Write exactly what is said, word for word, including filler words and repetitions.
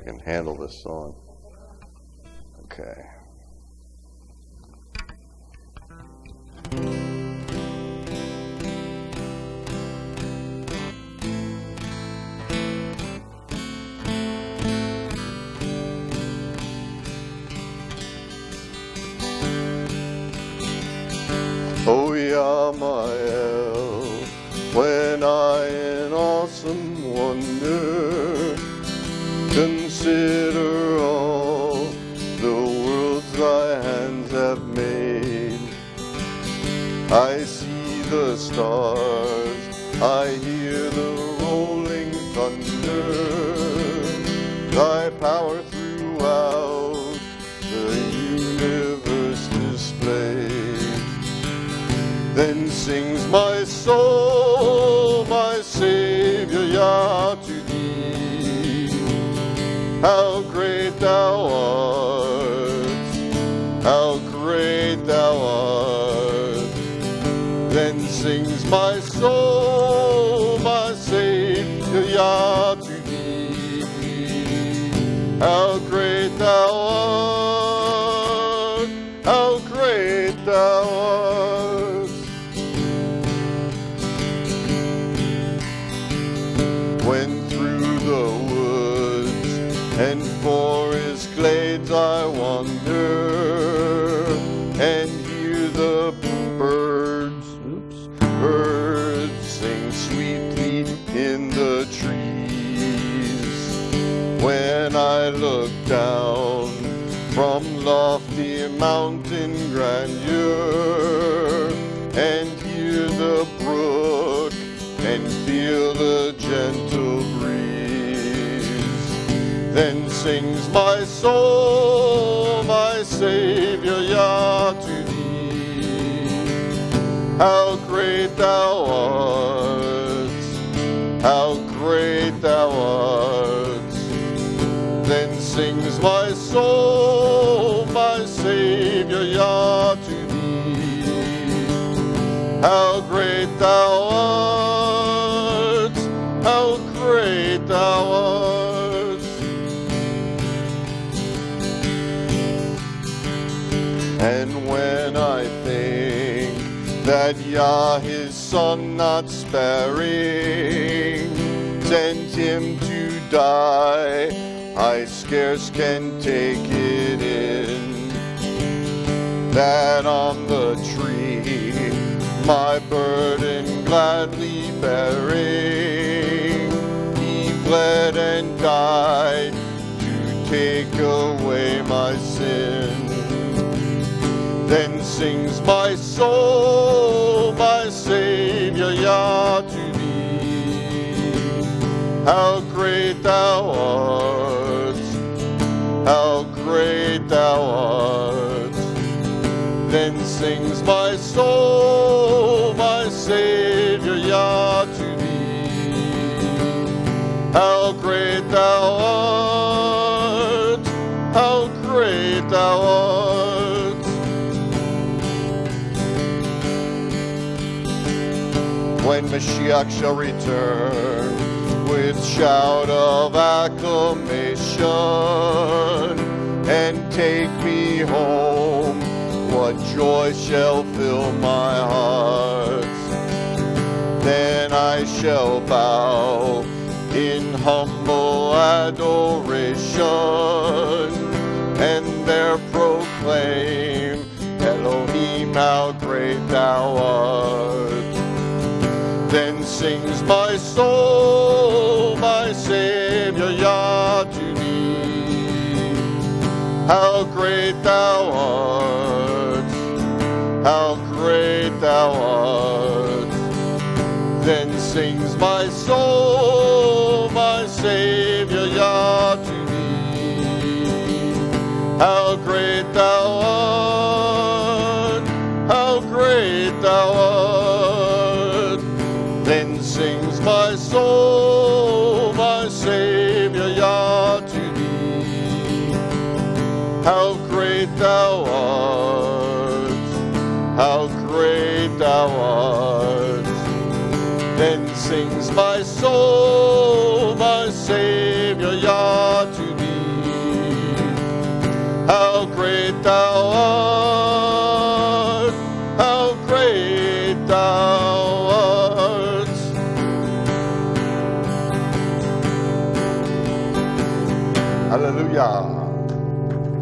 can handle this song. Okay. Oh, Yamael, when I in awesome wonder consider all the worlds thy hands have made, I see the stars, I hear the rolling thunder, thy power throughout the universe displayed. Then sings my soul, my Savior, Yah, to thee. How great thou art, how great thou art. Then sings my soul, my Savior, Yah, to thee. How great thou art, how great thou art. When through the woods and forest glades I wander and hear the birds, oops, birds sing sweetly in the trees. When I look down from lofty mountain grandeur and hear the brook and feel the gentle breeze, then sings my soul, my Savior, Yah, to thee. How great thou art, how great thou art. Then sings my soul, my Savior, Yah, to thee. How great thou art, how great thou art. And when I think that Yah his Son not sparing sent him to die, I scarce can take it in, that on the tree my burden gladly bearing, he bled and died to take away my sin. Then sings my soul, my Savior, Yah, to thee. How great thou art, how great thou art. Then sings my soul, my Savior, Yah, to thee. How great thou art, how great thou art. When Mashiach shall return with shout of acclamation and take me home, what joy shall fill my heart? Then I shall bow in humble adoration and there proclaim, Elohim, how great thou art. Then sings my soul, my Savior, Yah, to thee. How great thou art, how great thou art. Then sings my soul, my Savior, Yah, to thee. How great thou art, how great thou art. Then sings my soul, my Savior, Yah, to thee. How great thou art, how great thou art. Then sings my soul, my Savior, Yah, to thee. great thou art, how great thou art. Hallelujah.